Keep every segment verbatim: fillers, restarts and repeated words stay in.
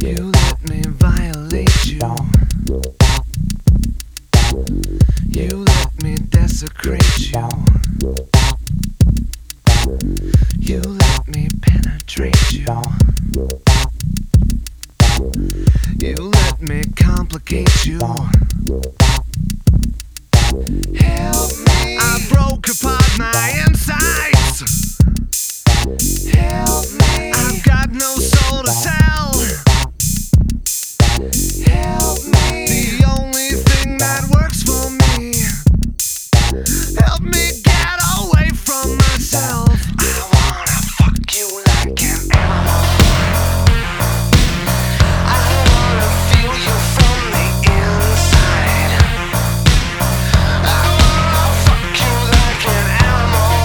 You let me violate you. You let me desecrate you. You let me penetrate you. You let me complicate you. Help me. I broke apart my insides. Help me. I've got no soul to tell. Help me. The only thing that works for me. Help me get away from myself. I wanna fuck you like an animal. I wanna feel you from the inside. I wanna fuck you like an animal.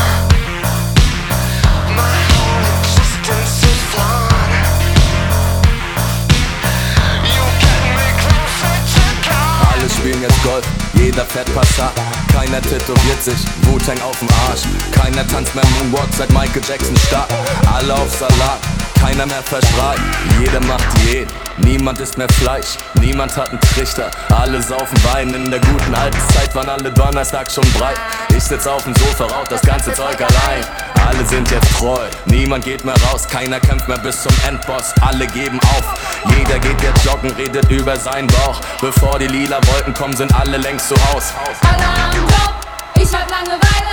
My whole existence is flawed. You get me closer to God. Alle spielen jetzt Golf, jeder fährt Passat. Keiner tätowiert sich, Wu-Tang auf dem Arsch. Keiner tanzt mehr Moonwalk seit Michael Jackson stark. Alle auf Salat, keiner mehr verstrahlt. Jeder macht Diät, niemand isst mehr Fleisch. Niemand hat einen Trichter, alle saufen Wein. In der guten alten Zeit waren alle Donnerstag schon breit. Ich sitz auf dem Sofa, rauch das ganze Zeug allein. Alle sind jetzt treu, niemand geht mehr raus. Keiner kämpft mehr bis zum Endboss, alle geben auf. Jeder geht jetzt joggen, redet über seinen Bauch. Bevor die lila Wolken kommen, sind alle längst zu Haus. Alarm, Job, ich hab Langeweile.